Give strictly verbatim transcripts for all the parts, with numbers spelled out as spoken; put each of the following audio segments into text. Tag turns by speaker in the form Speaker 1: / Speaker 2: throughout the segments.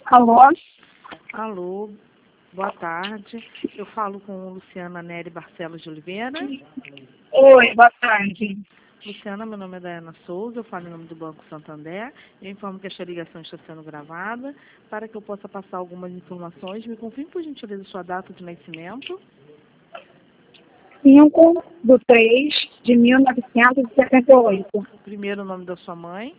Speaker 1: Alô?
Speaker 2: Alô, boa tarde. Eu falo com Luciana Nery Barcelos de Oliveira.
Speaker 1: Oi, boa tarde.
Speaker 2: Luciana, meu nome é Daiana Souza, eu falo em nome do Banco Santander. Eu informo que esta ligação está sendo gravada. Para que eu possa passar algumas informações, me confirme, por gentileza, sua data de nascimento.
Speaker 1: cinco de três de mil novecentos e setenta e oito.
Speaker 2: Primeiro o nome da sua mãe.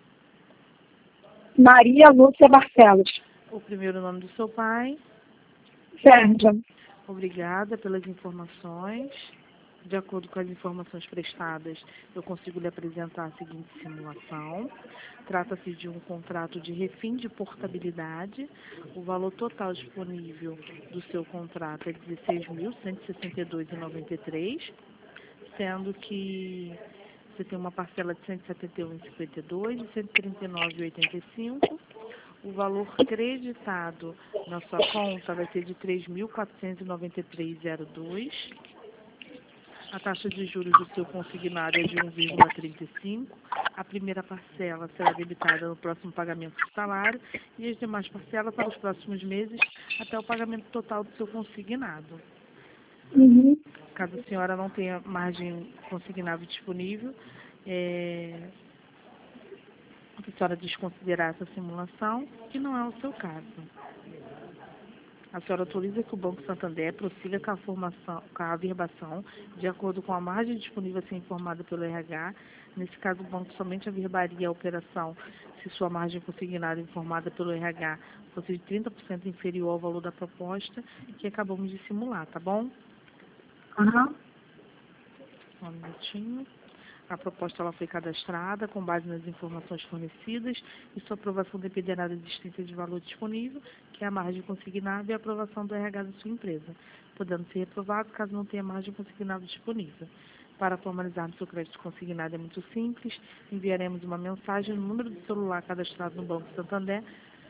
Speaker 1: Maria Lúcia Barcelos.
Speaker 2: O primeiro nome do seu pai.
Speaker 1: Sérgio.
Speaker 2: Obrigada pelas informações. De acordo com as informações prestadas, eu consigo lhe apresentar a seguinte simulação. Trata-se de um contrato de refim de portabilidade. O valor total disponível do seu contrato é dezesseis mil cento e sessenta e dois reais e noventa e três centavos, sendo que você tem uma parcela de cento e setenta e um reais e cinquenta e dois centavos e cento e trinta e nove reais e oitenta e cinco centavos. O valor creditado na sua conta vai ser de três mil quatrocentos e noventa e três reais e dois centavos. A taxa de juros do seu consignado é de um vírgula trinta e cinco. A primeira parcela será debitada no próximo pagamento do salário e as demais parcelas para os próximos meses até o pagamento total do seu consignado.
Speaker 1: Uhum.
Speaker 2: Caso a senhora não tenha margem consignável disponível, é... a senhora desconsiderar essa simulação, que não é o seu caso. A senhora autoriza que o Banco Santander prossiga com a, formação, com a averbação de acordo com a margem disponível a ser informada pelo R H. Nesse caso, o banco somente averbaria a operação se sua margem consignada informada pelo R H fosse de trinta por cento inferior ao valor da proposta que acabamos de simular, tá bom?
Speaker 1: Uhum.
Speaker 2: Só um minutinho. A proposta ela foi cadastrada com base nas informações fornecidas e sua aprovação dependerá da existência de valor disponível, que é a margem consignável e a aprovação do R H da sua empresa, podendo ser reprovado caso não tenha margem consignável disponível. Para formalizarmos seu crédito consignado é muito simples, enviaremos uma mensagem no número do celular cadastrado no Banco Santander,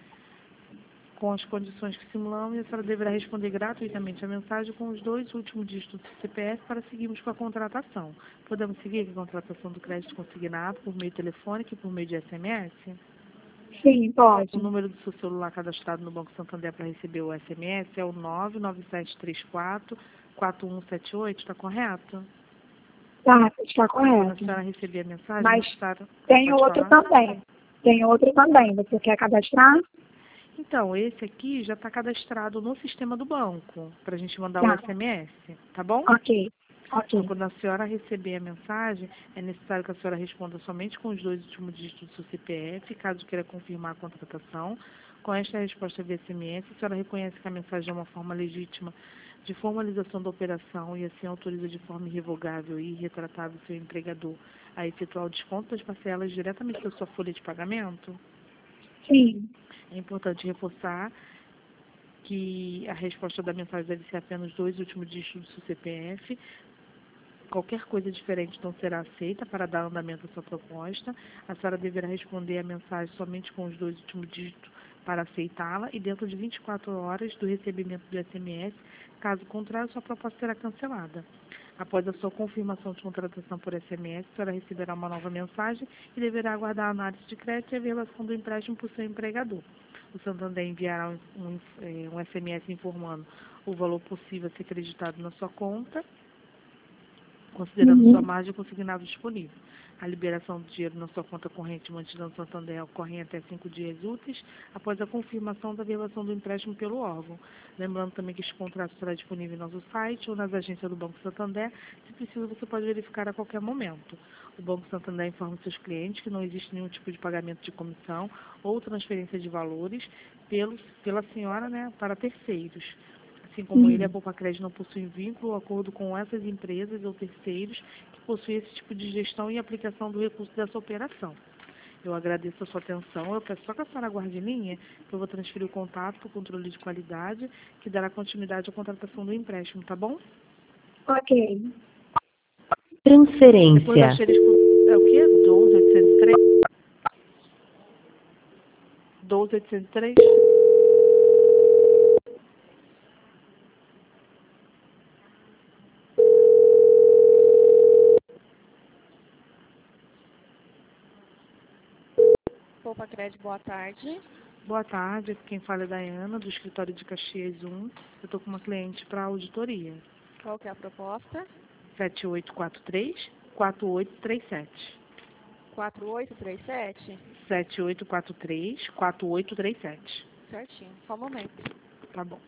Speaker 2: com as condições que simulamos, e a senhora deverá responder gratuitamente a mensagem com os dois últimos dígitos do C P F para seguirmos com a contratação. Podemos seguir com a contratação do crédito consignado por meio telefônico e por meio de S M S?
Speaker 1: Sim, pode.
Speaker 2: O número do seu celular cadastrado no Banco Santander para receber o S M S é o nove nove sete três quatro, quatro um sete oito, está correto?
Speaker 1: Tá, está
Speaker 2: Quando a
Speaker 1: correto.
Speaker 2: senhora receber a mensagem,
Speaker 1: Mas
Speaker 2: estar...
Speaker 1: tem
Speaker 2: pode
Speaker 1: outro
Speaker 2: falar?
Speaker 1: também. Tem outro também. Você quer cadastrar?
Speaker 2: Então, esse aqui já está cadastrado no sistema do banco, para a gente mandar o
Speaker 1: Tá.
Speaker 2: S M S, tá bom?
Speaker 1: Ok.
Speaker 2: Então,
Speaker 1: Ok.
Speaker 2: quando a senhora receber a mensagem, é necessário que a senhora responda somente com os dois últimos dígitos do seu C P F, caso queira confirmar a contratação. Com esta resposta via S M S, a senhora reconhece que a mensagem é uma forma legítima de formalização da operação e assim autoriza de forma irrevogável e irretratável o seu empregador a efetuar o desconto das parcelas diretamente da sua folha de pagamento?
Speaker 1: Sim.
Speaker 2: É importante reforçar que a resposta da mensagem deve ser apenas os dois últimos dígitos do seu C P F. Qualquer coisa diferente não será aceita para dar andamento à sua proposta. A senhora deverá responder a mensagem somente com os dois últimos dígitos para aceitá-la e dentro de vinte e quatro horas do recebimento do S M S. Caso contrário, sua proposta será cancelada. Após a sua confirmação de contratação por S M S, a senhora receberá uma nova mensagem e deverá aguardar a análise de crédito e a averbação do empréstimo por seu empregador. O Santander enviará um, um, um S M S informando o valor possível a ser creditado na sua conta, considerando sua
Speaker 1: Uhum.
Speaker 2: margem consignada disponível. A liberação do dinheiro na sua conta corrente mantida no Santander ocorre em até cinco dias úteis após a confirmação da averbação do empréstimo pelo órgão. Lembrando também que este contrato estará disponível em nosso site ou nas agências do Banco Santander. Se preciso, você pode verificar a qualquer momento. O Banco Santander informa seus clientes que não existe nenhum tipo de pagamento de comissão ou transferência de valores pelos, pela senhora, né, para terceiros. Assim como ele, a
Speaker 1: Uhum.
Speaker 2: Poupa Crédito não possui vínculo ou acordo com essas empresas ou terceiros que possuem esse tipo de gestão e aplicação do recurso dessa operação. Eu agradeço a sua atenção. Eu peço só que a senhora guarde linha, que eu vou transferir o contato para o controle de qualidade, que dará continuidade à contratação do empréstimo, tá bom?
Speaker 1: Ok.
Speaker 2: Depois da
Speaker 3: Transferência.
Speaker 2: xerisco... É o quê? doze oitocentos e três? doze oitocentos e três?
Speaker 4: Poupa Crédito, boa tarde.
Speaker 2: Boa tarde, aqui quem fala é Daiana, do escritório de Caxias um. Eu estou com uma cliente para auditoria.
Speaker 3: Qual que é a proposta?
Speaker 2: sete oito quatro três, quatro oito três sete.
Speaker 3: quatro oito três sete?
Speaker 2: sete oito quatro três, quatro oito três sete.
Speaker 3: Certinho, só um momento.
Speaker 2: Tá bom.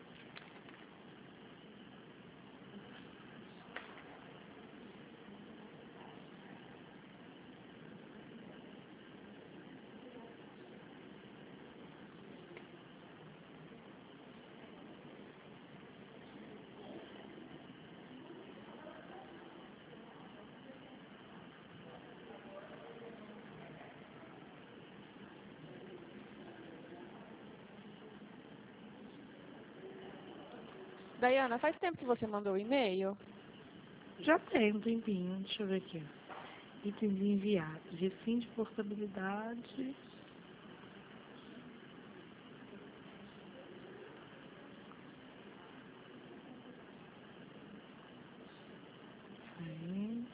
Speaker 3: Daiana, faz tempo que você mandou o e-mail?
Speaker 2: Já tem um tempinho, deixa eu ver aqui. Itens enviados, refim de portabilidade. Aí.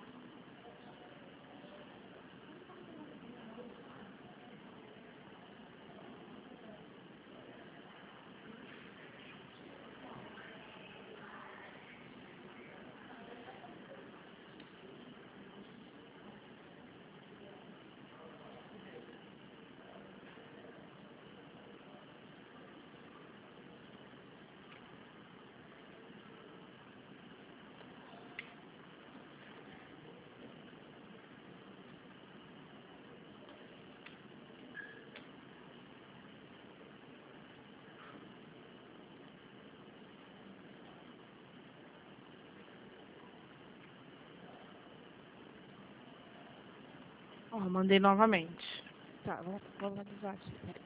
Speaker 2: Ó, mandei novamente.
Speaker 3: Tá, vamos, vamos avisar aqui. Peraí.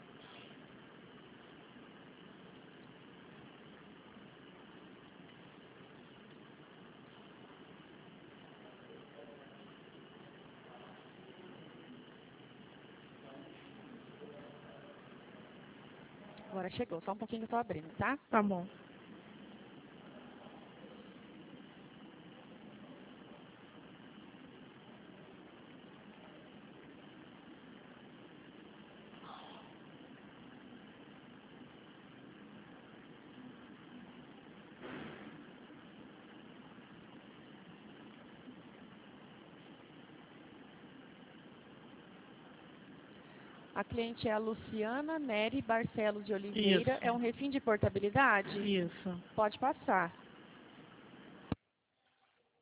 Speaker 3: Agora chegou, só um pouquinho que eu tô abrindo, tá?
Speaker 2: Tá bom.
Speaker 3: A cliente é a Luciana Nery Barcelos de Oliveira.
Speaker 2: Isso.
Speaker 3: É um refim de portabilidade?
Speaker 2: Isso.
Speaker 3: Pode passar.